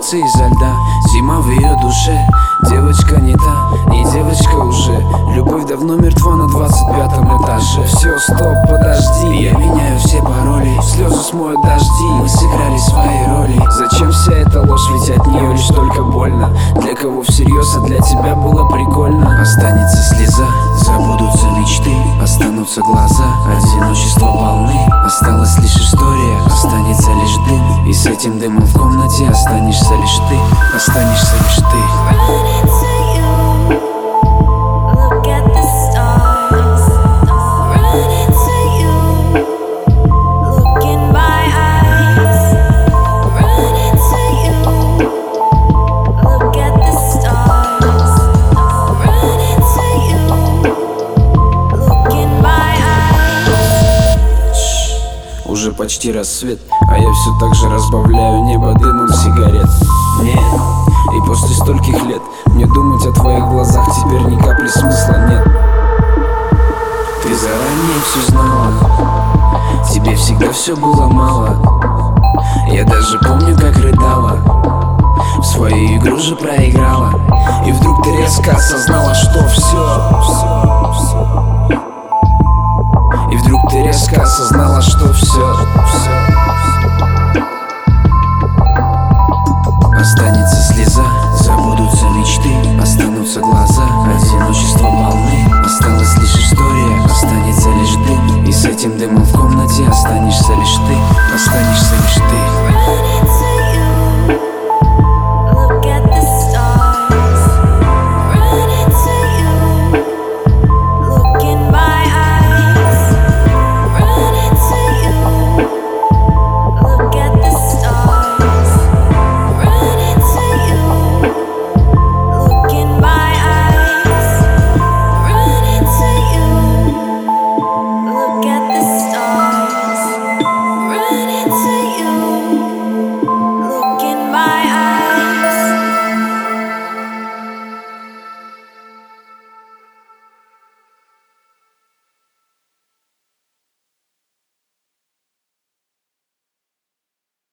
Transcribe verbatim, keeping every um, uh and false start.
сердце изо льда, зима в ее душе. Девочка не та, не девочка уже. Любовь давно мертва на двадцать пятом этаже. Все, стоп, подожди, я меняю все пароли. Слезы смоют дожди, мы сыграли свои роли. Зачем вся эта ложь, ведь от нее лишь только больно. Для кого всерьез, а для тебя было прикольно. Останется слеза, забудутся мечты, останутся глаза, одиночество волны. Осталась лишь история, останется лишь дым. И с этим дымом в комнате останешься лишь ты. Останешься лишь ты. Уже почти рассвет, а я все так же разбавляю небо дымом сигарет. Нет, и после стольких лет мне думать о твоих глазах теперь ни капли смысла нет. Ты заранее все знала, тебе всегда все было мало. Я даже помню, как рыдала, в свою игру же проиграла. И вдруг ты резко осознала, что все,